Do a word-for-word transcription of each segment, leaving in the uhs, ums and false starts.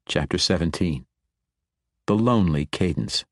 Chapter seventeen. The Lonely Cadence.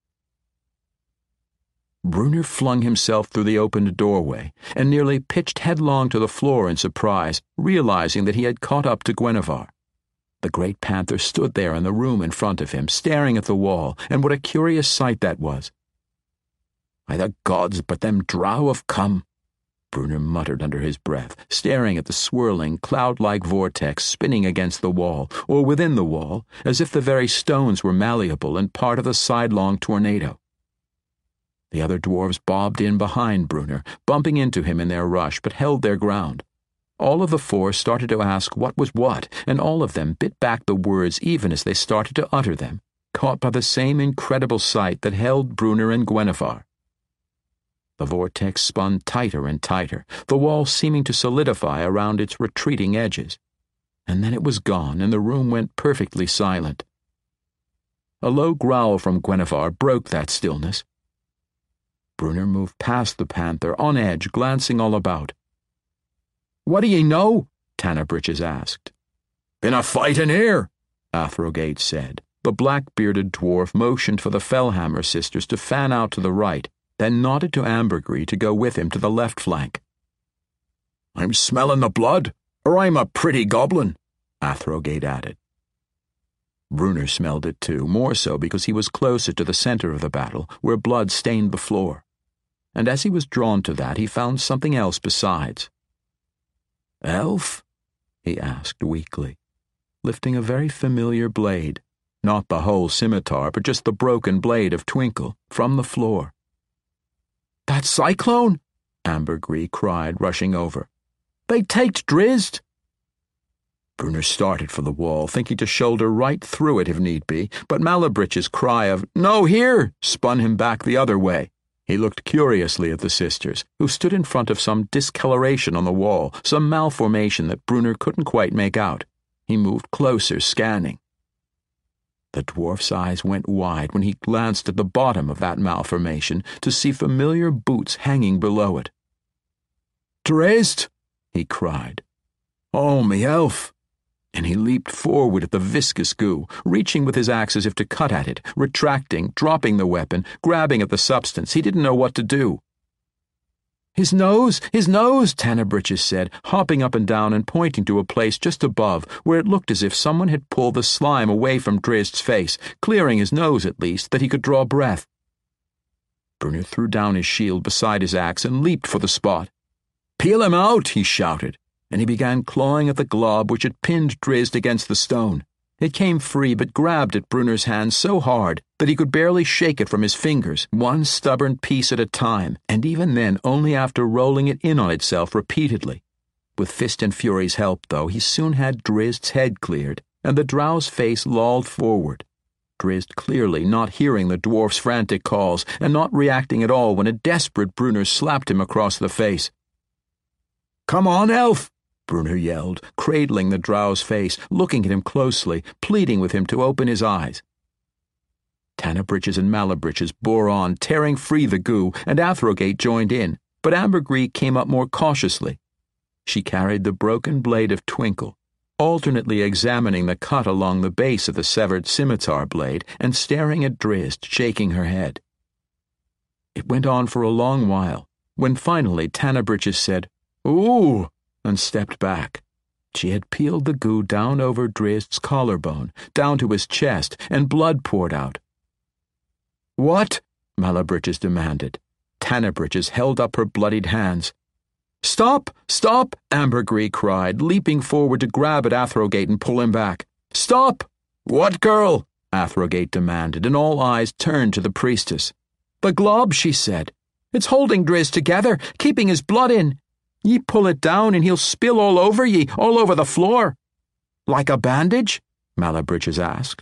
Bruner flung himself through the opened doorway and nearly pitched headlong to the floor in surprise, realizing that he had caught up to Gwenevere. The great panther stood there in the room in front of him, staring at the wall, and what a curious sight that was. "By the gods, but them drow have come," Bruner muttered under his breath, staring at the swirling, cloud-like vortex spinning against the wall, or within the wall, as if the very stones were malleable and part of the sidelong tornado. The other dwarves bobbed in behind Bruner, bumping into him in their rush, but held their ground. All of the four started to ask what was what, and all of them bit back the words even as they started to utter them, caught by the same incredible sight that held Bruner and Gwenevere. The vortex spun tighter and tighter, the wall seeming to solidify around its retreating edges. And then it was gone, and the room went perfectly silent. A low growl from Gwenevere broke that stillness. Bruner moved past the panther, on edge, glancing all about. "What do ye know?" Tannerbritches asked. "Been a fight in here," Athrogate said. The black-bearded dwarf motioned for the Fellhammer sisters to fan out to the right, then nodded to Ambergris to go with him to the left flank. "I'm smelling the blood, or I'm a pretty goblin," Athrogate added. Bruner smelled it too, more so because he was closer to the center of the battle, where blood stained the floor. And as he was drawn to that, he found something else besides. "Elf?" he asked weakly, lifting a very familiar blade, not the whole scimitar, but just the broken blade of Twinkle, from the floor. "That cyclone!" Ambergris cried, rushing over. "They taked Drizzt!" Bruner started for the wall, thinking to shoulder right through it if need be, but Malabritch's cry of "No, here!" spun him back the other way. He looked curiously at the sisters, who stood in front of some discoloration on the wall, some malformation that Bruner couldn't quite make out. He moved closer, scanning. The dwarf's eyes went wide when he glanced at the bottom of that malformation to see familiar boots hanging below it. "Drizzt!" he cried. "Oh, me elf!" And he leaped forward at the viscous goo, reaching with his axe as if to cut at it, retracting, dropping the weapon, grabbing at the substance. He didn't know what to do. "His nose! His nose!" Tannerbritches said, hopping up and down and pointing to a place just above where it looked as if someone had pulled the slime away from Drizzt's face, clearing his nose at least, that he could draw breath. Bruner threw down his shield beside his axe and leaped for the spot. "Peel him out!" he shouted, and he began clawing at the glob which had pinned Drizzt against the stone. It came free but grabbed at Bruner's hand so hard that he could barely shake it from his fingers, one stubborn piece at a time, and even then only after rolling it in on itself repeatedly. With Fist and Fury's help, though, he soon had Drizzt's head cleared, and the drow's face lolled forward. Drizzt clearly not hearing the dwarf's frantic calls, and not reacting at all when a desperate Bruner slapped him across the face. "Come on, elf!" Bruner yelled, cradling the drow's face, looking at him closely, pleading with him to open his eyes. Tannerbritches and Malabritches bore on, tearing free the goo, and Athrogate joined in, but Ambergris came up more cautiously. She carried the broken blade of Twinkle, alternately examining the cut along the base of the severed scimitar blade and staring at Drizzt, shaking her head. It went on for a long while, when finally Tannerbritches said, "Ooh!" and stepped back. She had peeled the goo down over Drizzt's collarbone, down to his chest, and blood poured out. "What?" Malabritches demanded. Tannerbritches held up her bloodied hands. "Stop! Stop!" Ambergris cried, leaping forward to grab at Athrogate and pull him back. "Stop!" "What girl?" Athrogate demanded, and all eyes turned to the priestess. "The glob," she said. "It's holding Drizzt together, keeping his blood in. Ye pull it down and he'll spill all over ye, all over the floor." "Like a bandage?" Malabritches asked.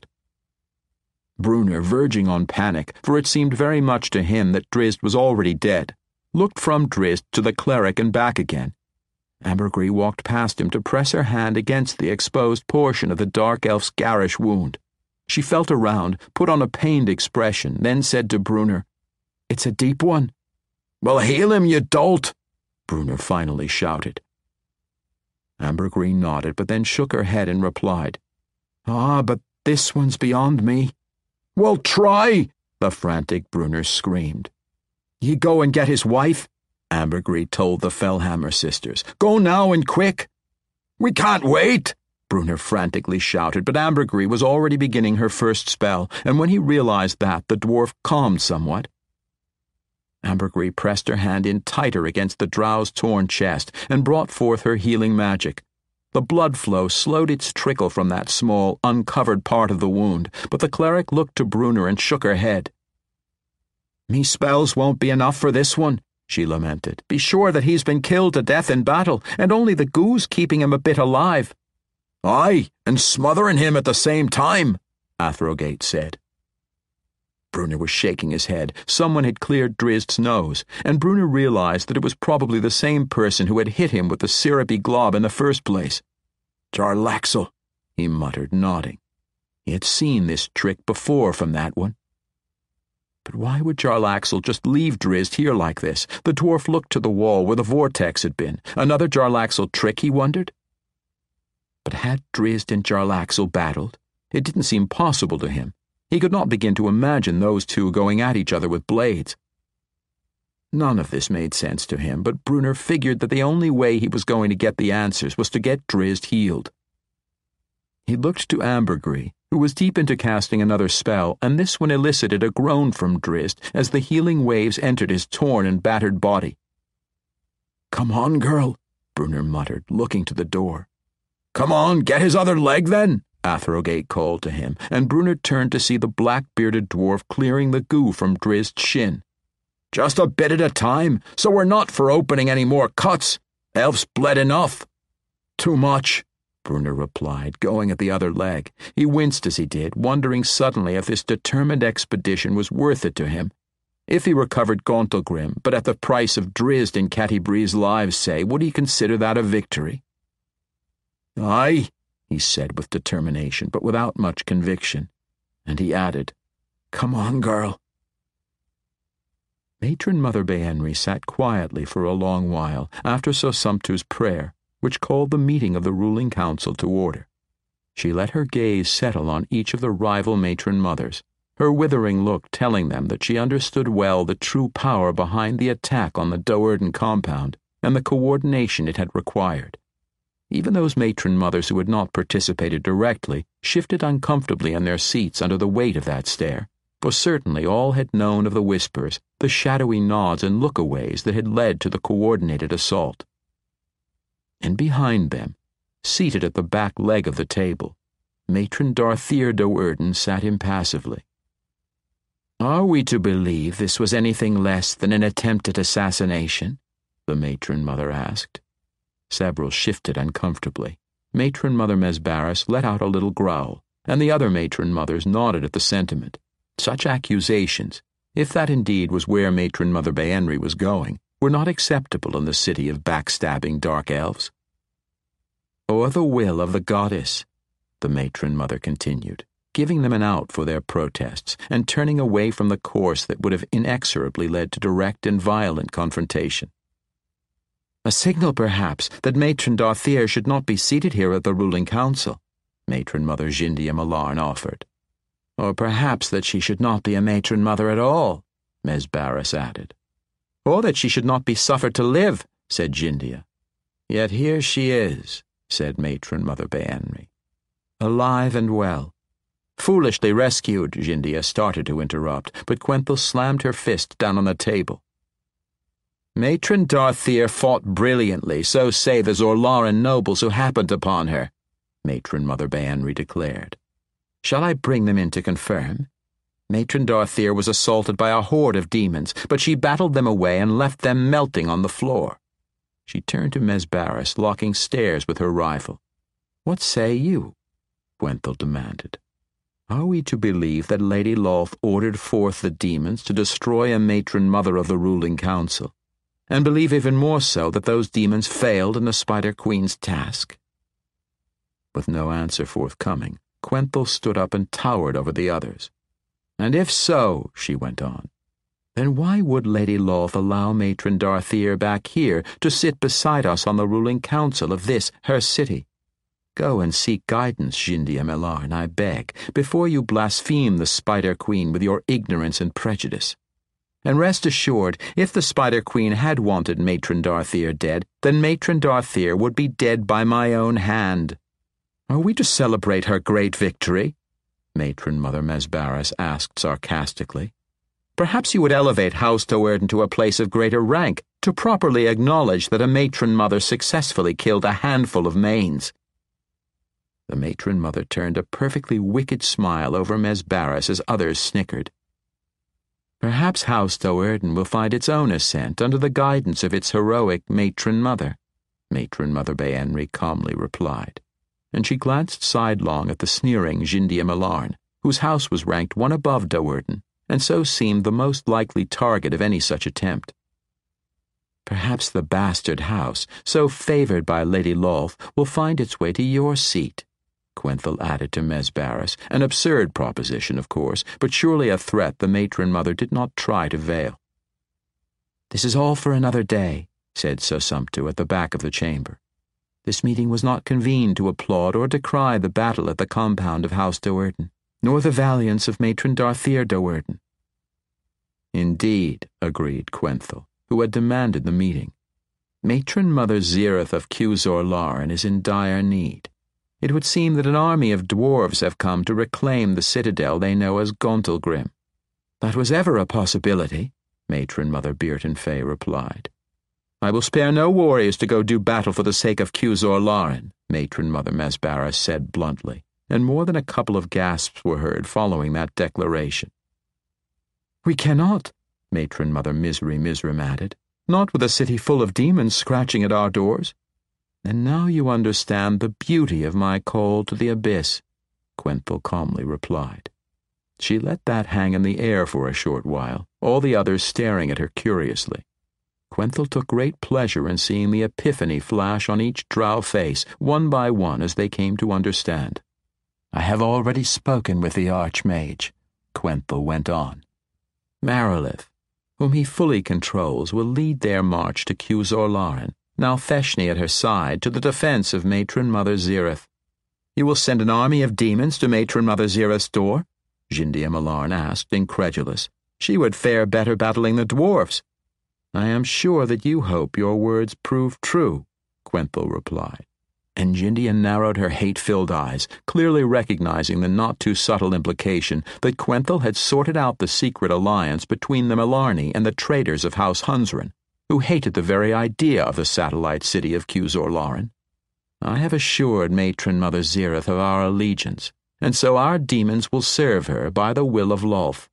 Bruner, verging on panic, for it seemed very much to him that Drizzt was already dead, looked from Drizzt to the cleric and back again. Ambergris walked past him to press her hand against the exposed portion of the dark elf's garish wound. She felt around, put on a pained expression, then said to Bruner, "It's a deep one." "Well, heal him, you dolt!" Bruner finally shouted. Ambergris nodded, but then shook her head and replied, "Ah, but This one's beyond me." "Well, try!" the frantic Brunner screamed. "Ye go and get his wife," Ambergris told the Fellhammer sisters. "Go now and quick." "We can't wait," Brunner frantically shouted, but Ambergris was already beginning her first spell, and when he realized that, the dwarf calmed somewhat. Ambergris pressed her hand in tighter against the drow's torn chest and brought forth her healing magic. The blood flow slowed its trickle from that small, uncovered part of the wound, but the cleric looked to Brunner and shook her head. "Me spells won't be enough for this one," she lamented. "Be sure that he's been killed to death in battle, and only the goo's keeping him a bit alive." "Aye, and smothering him at the same time," Athrogate said. Brunner was shaking his head. Someone had cleared Drizd's nose, and Brunner realized that it was probably the same person who had hit him with the syrupy glob in the first place. "Jarlaxle," he muttered, nodding. He had seen this trick before from that one. But why would Jarlaxle just leave Drizzt here like this? The dwarf looked to the wall where the vortex had been. Another Jarlaxle trick, he wondered? But had Drizzt and Jarlaxle battled? It didn't seem possible to him. He could not begin to imagine those two going at each other with blades. None of this made sense to him, but Brunner figured that the only way he was going to get the answers was to get Drizzt healed. He looked to Ambergris, who was deep into casting another spell, and this one elicited a groan from Drizzt as the healing waves entered his torn and battered body. "Come on, girl," Brunner muttered, looking to the door. "Come on, get his other leg, then," Athrogate called to him, and Brunner turned to see the black-bearded dwarf clearing the goo from Drizd's shin. "Just a bit at a time, so we're not for opening any more cuts. Elf's bled enough." "Too much," Brunner replied, going at the other leg. He winced as he did, wondering suddenly if this determined expedition was worth it to him. If he recovered Gauntlgrim, but at the price of Drizzt and Catti-brie's lives, say, would he consider that a victory? "Aye," he said with determination, but without much conviction. And he added, "Come on, girl." Matron Mother Baenri sat quietly for a long while after Sosumtu's prayer, which called the meeting of the ruling council to order. She let her gaze settle on each of the rival matron mothers, her withering look telling them that she understood well the true power behind the attack on the Do'Urden compound and the coordination it had required. Even those matron mothers who had not participated directly shifted uncomfortably in their seats under the weight of that stare, for certainly all had known of the whispers, the shadowy nods and lookaways that had led to the coordinated assault. And behind them, seated at the back leg of the table, Matron Darthier Do'Urden sat impassively. "Are we to believe this was anything less than an attempt at assassination?" the matron mother asked. Several shifted uncomfortably. Matron Mother Mesbaris let out a little growl, and the other matron mothers nodded at the sentiment. Such accusations, if that indeed was where Matron Mother Baenri was going, were not acceptable in the city of backstabbing dark elves. "Or the will of the goddess," the matron mother continued, giving them an out for their protests and turning away from the course that would have inexorably led to direct and violent confrontation. "A signal, perhaps, that Matron Darthier should not be seated here at the ruling council," Matron Mother Jindia Malarn offered. "Or perhaps that she should not be a matron mother at all," Mesbaris added. "Or that she should not be suffered to live," said Jindia. "Yet here she is," said Matron Mother Baenri, "alive and well." "Foolishly rescued," Jindia started to interrupt, but Quenthel slammed her fist down on the table. "Matron Darthier fought brilliantly, so say the Zorlaran nobles who happened upon her," Matron Mother Baenri declared. "Shall I bring them in to confirm? Matron Darthier was assaulted by a horde of demons, but she battled them away and left them melting on the floor." She turned to Mesbaris, locking stares with her rival. "What say you?" Quenthel demanded. "Are we to believe that Lady Lolth ordered forth the demons to destroy a matron mother of the ruling council, and believe even more so that those demons failed in the Spider Queen's task?" With no answer forthcoming, Quenthel stood up and towered over the others. "And if so," she went on, "then why would Lady Lolth allow Matron Darthier back here to sit beside us on the ruling council of this, her city? Go and seek guidance, Jindia Melarn, I beg, before you blaspheme the Spider Queen with your ignorance and prejudice. And rest assured, if the Spider Queen had wanted Matron Darthier dead, then Matron Darthier would be dead by my own hand. Are we to celebrate her great victory? Matron Mother Mesbaras asked sarcastically. Perhaps you would elevate House Do'Urden to a place of greater rank, to properly acknowledge that a Matron Mother successfully killed a handful of Mains. The Matron Mother turned a perfectly wicked smile over Mesbaras as others snickered. Perhaps House Do'Urden will find its own ascent under the guidance of its heroic Matron Mother, Matron Mother Baenri calmly replied, and she glanced sidelong at the sneering Jindia Melarn, whose house was ranked one above Do'Urden, and so seemed the most likely target of any such attempt. Perhaps the bastard house, so favored by Lady Lolth, will find its way to your seat, Quenthel added to Mesbaras, an absurd proposition, of course, but surely a threat the Matron Mother did not try to veil. This is all for another day, said Sosumptu at the back of the chamber. This meeting was not convened to applaud or decry the battle at the compound of House Do'Urden, nor the valiance of Matron Darthier Do'Urden. Indeed, agreed Quenthel, who had demanded the meeting. Matron Mother Zirith of Cusor Lauren is in dire need. It would seem that an army of dwarves have come to reclaim the citadel they know as Gauntlgrim. That was ever a possibility, Matron Mother Bearton Fay replied. I will spare no warriors to go do battle for the sake of Cusor Lauren, Matron Mother Mesbaras said bluntly, and more than a couple of gasps were heard following that declaration. We cannot, Matron Mother Misri Misrim added, not with a city full of demons scratching at our doors. And now you understand the beauty of my call to the abyss, Quenthel calmly replied. She let that hang in the air for a short while, all the others staring at her curiously. Quenthel took great pleasure in seeing the epiphany flash on each drow face, one by one, as they came to understand. I have already spoken with the Archmage, Quenthel went on. Marilith, whom he fully controls, will lead their march to Cusor Lauren, now Feshni at her side, to the defense of Matron Mother Zirith. You will send an army of demons to Matron Mother Zirith's door? Jindia Melarn asked, incredulous. She would fare better battling the dwarfs. I am sure that you hope your words prove true, Quenthel replied. And Jindia narrowed her hate-filled eyes, clearly recognizing the not-too-subtle implication that Quenthel had sorted out the secret alliance between the Melarni and the traitors of House Hunsrun, who hated the very idea of the satellite city of Cusor Lauren. I have assured Matron Mother Zirith of our allegiance, and so our demons will serve her by the will of Lolth.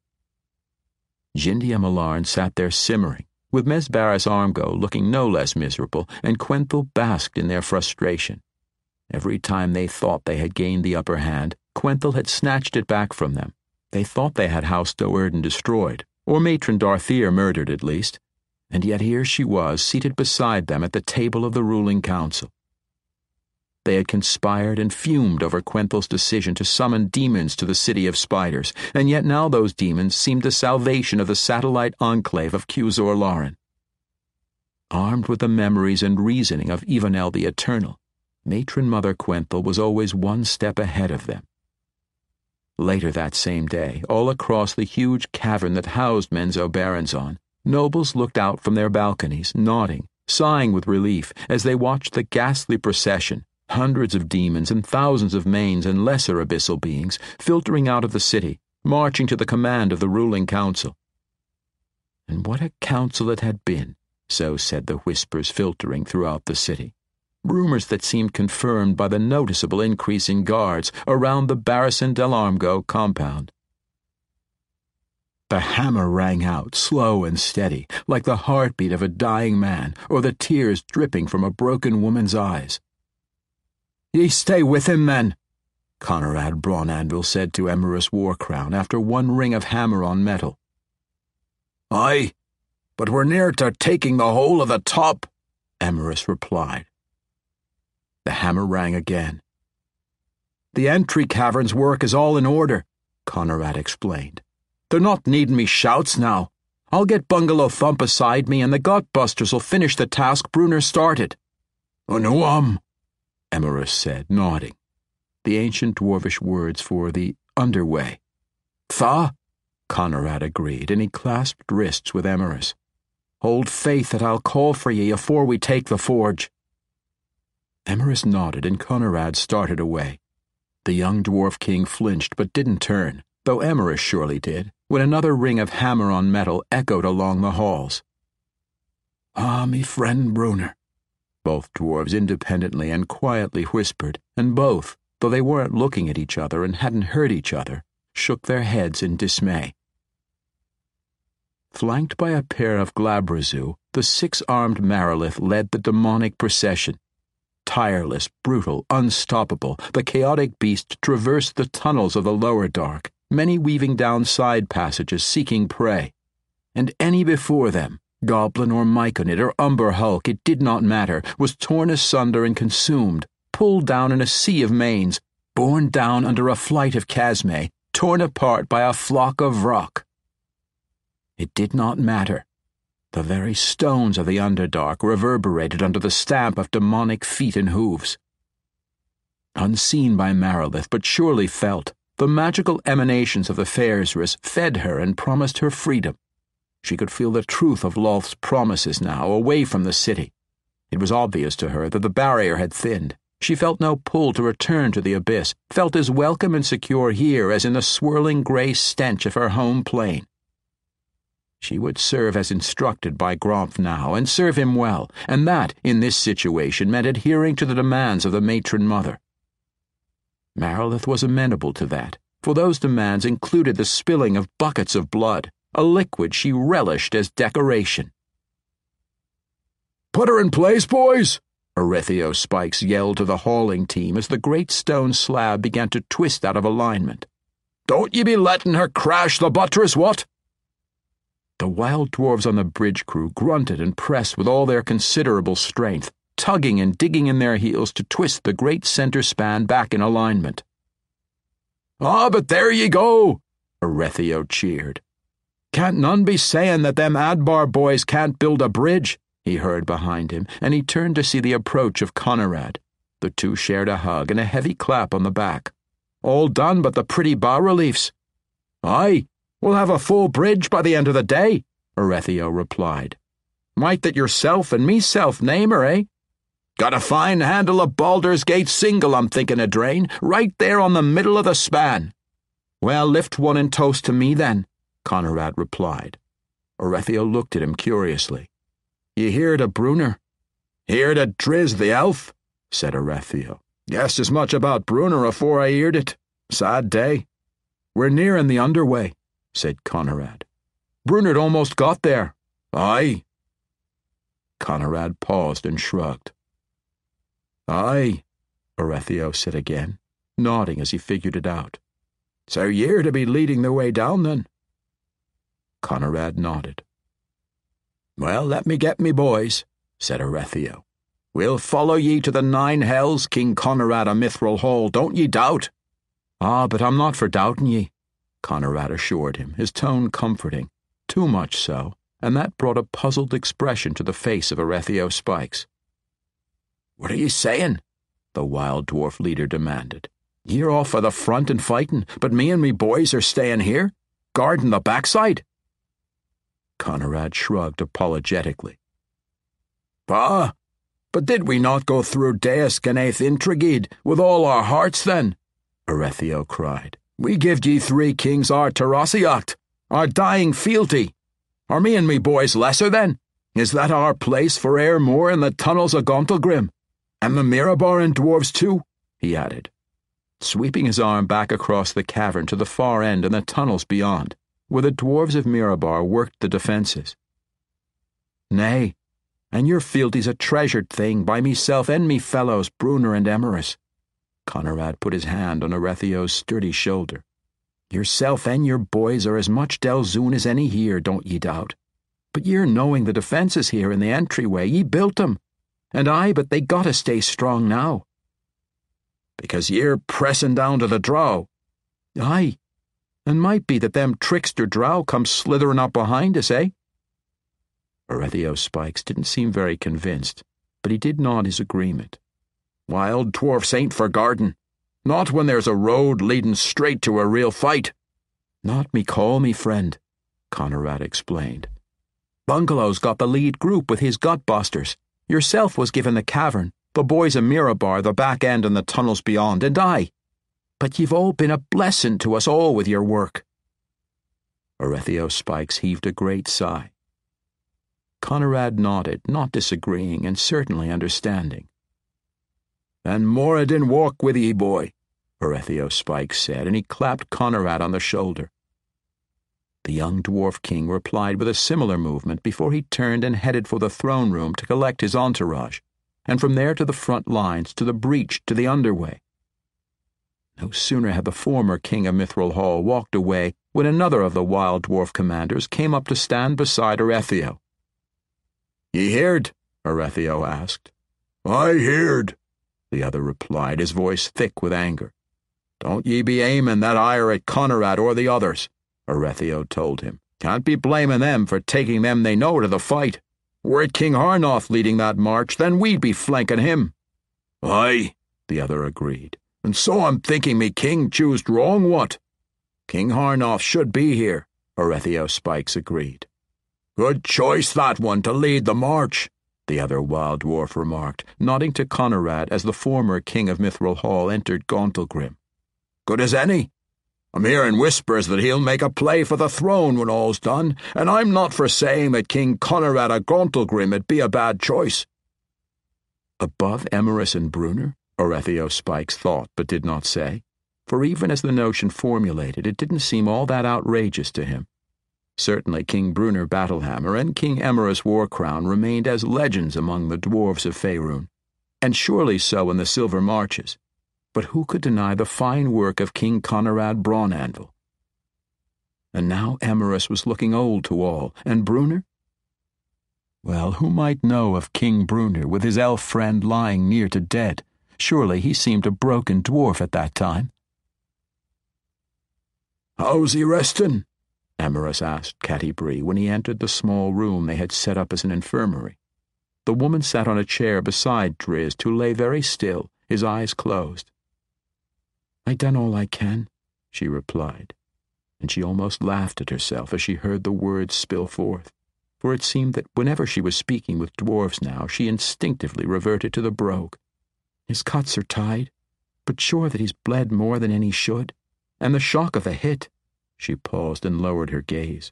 Jindia Melarn sat there simmering, with Mesbaras Armgo looking no less miserable, and Quenthel basked in their frustration. Every time they thought they had gained the upper hand, Quenthel had snatched it back from them. They thought they had House Do'Urden destroyed, or Matron Darthier murdered at least, and yet here she was, seated beside them at the table of the ruling council. They had conspired and fumed over Quenthel's decision to summon demons to the city of spiders, and yet now those demons seemed the salvation of the satellite enclave of Cusor Lauren. Armed with the memories and reasoning of Ivanel the Eternal, Matron Mother Quenthel was always one step ahead of them. Later that same day, all across the huge cavern that housed Menzo Berenzon, nobles looked out from their balconies, nodding, sighing with relief as they watched the ghastly procession, hundreds of demons and thousands of mains and lesser abyssal beings filtering out of the city, marching to the command of the ruling council. And what a council it had been, so said the whispers filtering throughout the city. Rumors that seemed confirmed by the noticeable increase in guards around the Barrison del Armgo compound. The hammer rang out, slow and steady, like the heartbeat of a dying man or the tears dripping from a broken woman's eyes. Ye stay with him, then, Conrad Brawnanvil said to Emrys Warcrown after one ring of hammer on metal. Aye, but we're near to taking the whole of the top, Emrys replied. The hammer rang again. The entry cavern's work is all in order, Conrad explained. They're not needing me shouts now. I'll get Bungalow Thump beside me and the Gutbusters will finish the task Brunner started. Unuam, Emrys said, nodding. The ancient dwarvish words for the underway. Tha, Conrad agreed, and he clasped wrists with Emrys. Hold faith that I'll call for ye afore we take the forge. Emrys nodded, and Conrad started away. The young dwarf king flinched but didn't turn, though Emrys surely did, when another ring of hammer on metal echoed along the halls. Ah, me friend Bruner, both dwarves independently and quietly whispered, and both, though they weren't looking at each other and hadn't heard each other, shook their heads in dismay. Flanked by a pair of Glabrezu, the six-armed Marilith led the demonic procession. Tireless, brutal, unstoppable, the chaotic beast traversed the tunnels of the lower dark, many weaving down side passages seeking prey. And any before them, goblin or myconid or umber hulk, it did not matter, was torn asunder and consumed, pulled down in a sea of manes, borne down under a flight of chasme, torn apart by a flock of rock. It did not matter. The very stones of the Underdark reverberated under the stamp of demonic feet and hooves. Unseen by Marilith, but surely felt, the magical emanations of the Faerzris fed her and promised her freedom. She could feel the truth of Lolth's promises now, away from the city. It was obvious to her that the barrier had thinned. She felt no pull to return to the abyss, felt as welcome and secure here as in the swirling grey stench of her home plain. She would serve as instructed by Gromph now, and serve him well, and that, in this situation, meant adhering to the demands of the matron mother. Marilith was amenable to that, for those demands included the spilling of buckets of blood, a liquid she relished as decoration. "Put her in place, boys!" Arethio Spikes yelled to the hauling team as the great stone slab began to twist out of alignment. "Don't ye be letting her crash the buttress, what?" The wild dwarves on the bridge crew grunted and pressed with all their considerable strength, tugging and digging in their heels to twist the great center span back in alignment. "Ah, but there ye go!" Arethio cheered. "Can't none be saying that them Adbar boys can't build a bridge," he heard behind him, and he turned to see the approach of Conrad. The two shared a hug and a heavy clap on the back. "All done but the pretty bas-reliefs." "Aye, we'll have a full bridge by the end of the day," Arethio replied. "Might that yourself and meself name her, eh? Got a fine handle of Baldur's Gate single, I'm thinking of drain, right there on the middle of the span." "Well, lift one and toast to me, then," Conrad replied. Arethio looked at him curiously. "You hear the Bruner?" "Hear the Driz the elf?" said Arethio. "Guessed as much about Bruner afore I heard it. Sad day." "We're near in the underway," said Conrad. "Brunerd almost got there." "Aye." Conrad paused and shrugged. "Aye," Arethio said again, nodding as he figured it out. "So you're to be leading the way down, then?" Conrad nodded. "Well, let me get me boys," said Arethio. "We'll follow ye to the nine hells, King Conrad of Mithril Hall, don't ye doubt." "Ah, but I'm not for doubting ye," Conrad assured him, his tone comforting, too much so, and that brought a puzzled expression to the face of Arethio Spikes. "What are ye saying?" the wild dwarf leader demanded. "Ye're off for the front and fighting, but me and me boys are staying here, guarding the backside?" Conrad shrugged apologetically. "Bah, but did we not go through Deus Ganaeth Intrigid with all our hearts then?" Arethio cried. "We gived ye three kings our Tarasiacht, our dying fealty. Are me and me boys lesser then? Is that our place for e'er more in the tunnels of Gauntlgrim? And the Mirabar and dwarves too?" he added, sweeping his arm back across the cavern to the far end and the tunnels beyond, where the dwarves of Mirabar worked the defences. "Nay, and your fealty's a treasured thing by meself and me fellows Bruner and Emrys." Conrad put his hand on Arethio's sturdy shoulder. "Yourself and your boys are as much Delzoun as any here, don't ye doubt. But ye're knowing the defences here in the entryway, ye built 'em. And aye, but they gotta stay strong now." "Because ye're pressing down to the drow." "Aye, and might be that them trickster drow come slithering up behind us, eh?" Arethio Spikes didn't seem very convinced, but he did nod his agreement. Wild dwarfs ain't for garden. Not when there's a road leading straight to a real fight. Not me call me friend, Conrad explained. Bungalow's got the lead group with his gutbusters. Yourself was given the cavern, the boys of Mirabar the back end and the tunnels beyond, and I. But you've all been a blessing to us all with your work. Orethio Spikes heaved a great sigh. Conrad nodded, not disagreeing and certainly understanding. "And Moradin walk with ye, boy," Orethio Spikes said, and he clapped Conrad on the shoulder. The young dwarf king replied with a similar movement before he turned and headed for the throne room to collect his entourage, and from there to the front lines, to the breach, to the underway. No sooner had the former king of Mithril Hall walked away when another of the wild dwarf commanders came up to stand beside Orethio. "Ye heard?" Orethio asked. "I heard," the other replied, his voice thick with anger. "Don't ye be aiming that ire at Conrad or the others," Orethio told him. "Can't be blaming them for taking them they know to the fight. Were it King Harnoth leading that march, then we'd be flanking him." "Aye," the other agreed. "And so I'm thinking me king choosed wrong, what?" "King Harnoth should be here," Orethio Spikes agreed. "Good choice, that one, to lead the march," the other wild dwarf remarked, nodding to Conrad as the former king of Mithril Hall entered Gauntlgrim. "Good as any. I'm hearing whispers that he'll make a play for the throne when all's done, and I'm not for saying that King Conrad of Gauntlgrim would be a bad choice." Above Emrys and Brunner, Orethio Spikes thought but did not say, for even as the notion formulated, it didn't seem all that outrageous to him. Certainly King Brunner Battlehammer and King Emrys Warcrown remained as legends among the dwarves of Faerun, and surely so in the Silver Marches. But who could deny the fine work of King Conrad Brawnanvil? And now Emrys was looking old to all, and Brunner? Well, who might know of King Brunner with his elf friend lying near to dead? Surely he seemed a broken dwarf at that time. "How's he resting?" Emrys asked Catti-brie when he entered the small room they had set up as an infirmary. The woman sat on a chair beside Drizzt, who lay very still, his eyes closed. "I done all I can," she replied, and she almost laughed at herself as she heard the words spill forth, for it seemed that whenever she was speaking with dwarves now, she instinctively reverted to the brogue. "His cuts are tied, but sure that he's bled more than any should, and the shock of the hit—" She paused and lowered her gaze.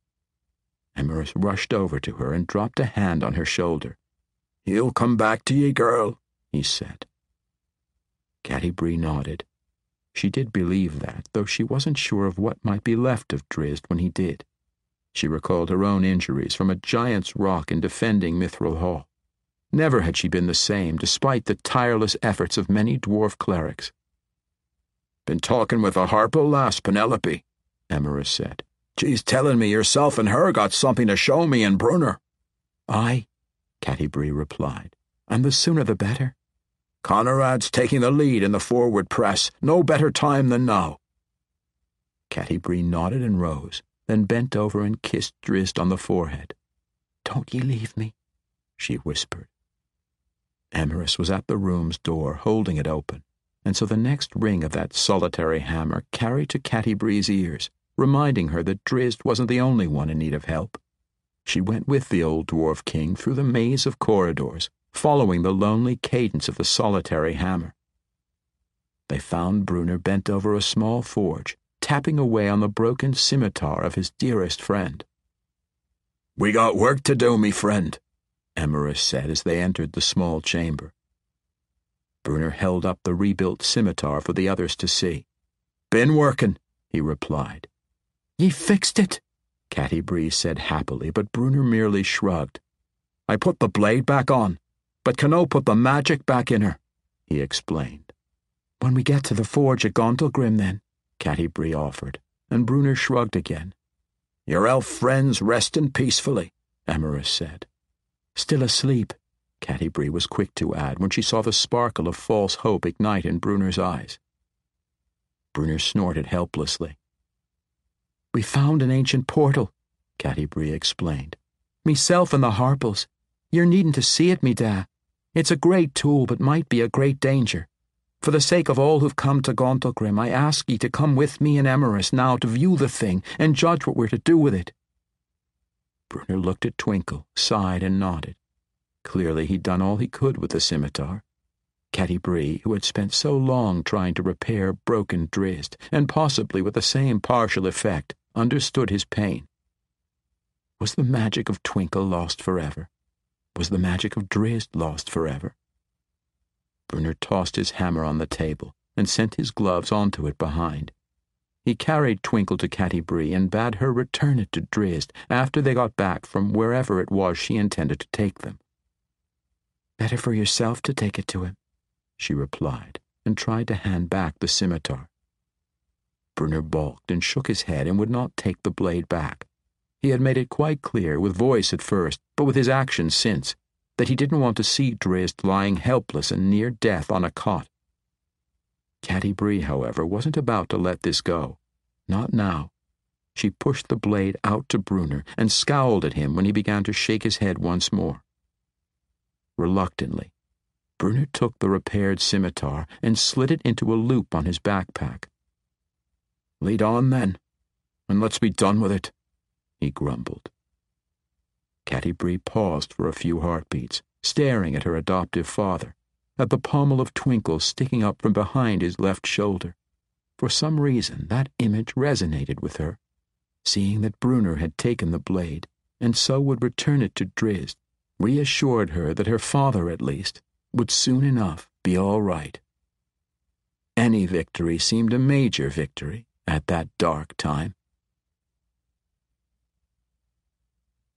Emrys rushed over to her and dropped a hand on her shoulder. "He'll come back to ye, girl," he said. Catti-brie nodded. She did believe that, though she wasn't sure of what might be left of Drizzt when he did. She recalled her own injuries from a giant's rock in defending Mithril Hall. Never had she been the same, despite the tireless efforts of many dwarf clerics. "Been talking with a Harpal lass, Penelope," Emrys said. "She's telling me yourself and her got something to show me in Brunner." "Aye," Catti-brie replied, "and the sooner the better." "Conrad's taking the lead in the forward press. No better time than now." Catti-brie nodded and rose, then bent over and kissed Drizzt on the forehead. "Don't ye leave me," she whispered. Emrys was at the room's door, holding it open, and so the next ring of that solitary hammer carried to Catti-brie's ears, reminding her that Drizzt wasn't the only one in need of help. She went with the old dwarf king through the maze of corridors, following the lonely cadence of the solitary hammer. They found Brunner bent over a small forge, tapping away on the broken scimitar of his dearest friend. "We got work to do, me friend," Emrys said as they entered the small chamber. Brunner held up the rebuilt scimitar for the others to see. "Been working," he replied. "Ye fixed it," Catti-brie said happily, but Brunner merely shrugged. "I put the blade back on, but Cano put the magic back in her," he explained. "When we get to the forge at Gauntlgrim, then," Catti-brie offered, and Brunner shrugged again. "Your elf friends resting peacefully," Emrys said. "Still asleep," Catti-brie was quick to add when she saw the sparkle of false hope ignite in Brunner's eyes. Brunner snorted helplessly. "We found an ancient portal," Catti-brie explained. "Meself and the Harpals. You're needing to see it, me da. It's a great tool, but might be a great danger. For the sake of all who've come to Gauntlgrim, I ask ye to come with me and Emerus now to view the thing and judge what we're to do with it." Brunner looked at Twinkle, sighed, and nodded. Clearly he'd done all he could with the scimitar. Catti-brie, who had spent so long trying to repair broken Drizzt, and possibly with the same partial effect, understood his pain. Was the magic of Twinkle lost forever? Was the magic of Drizzt lost forever? Brunner tossed his hammer on the table and sent his gloves onto it behind. He carried Twinkle to Catti-brie and bade her return it to Drizzt after they got back from wherever it was she intended to take them. "Better for yourself to take it to him," she replied, and tried to hand back the scimitar. Brunner balked and shook his head and would not take the blade back. He had made it quite clear, with voice at first, but with his actions since, that he didn't want to see Drizzt lying helpless and near death on a cot. Catti-brie, however, wasn't about to let this go. Not now. She pushed the blade out to Brunner and scowled at him when he began to shake his head once more. Reluctantly, Brunner took the repaired scimitar and slid it into a loop on his backpack. "Lead on, then, and let's be done with it," he grumbled. Catti-brie paused for a few heartbeats, staring at her adoptive father, at the pommel of Twinkle sticking up from behind his left shoulder. For some reason, that image resonated with her, seeing that Brunner had taken the blade, and so would return it to Drizzt, reassured her that her father, at least, would soon enough be all right. Any victory seemed a major victory at that dark time.